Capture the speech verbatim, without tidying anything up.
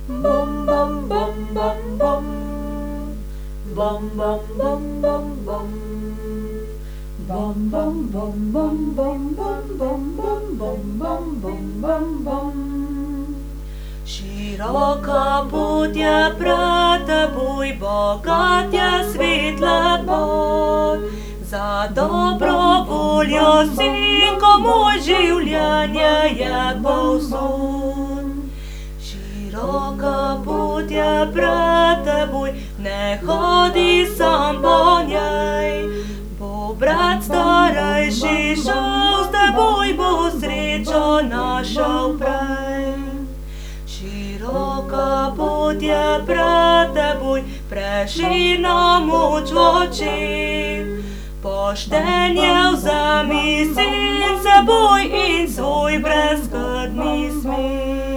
Bum bum bum bum bum. Bum bum bum bum bum. Bum bum bum bum bum bum bum bum bum bum bum bum bum. Široka pot je pred teboj, bogat je svet lepot. Za dobro voljo, sinko moj, življenje je povsod. Široka pot je pred teboj, ne hodi sam po njej. Bo brat starejši šel s teboj, bo srečo našel prej. Široka pot je pred teboj, preširna moč v očeh. Poštenje vzemi sin s seboj in svoj brezskrbni smeh.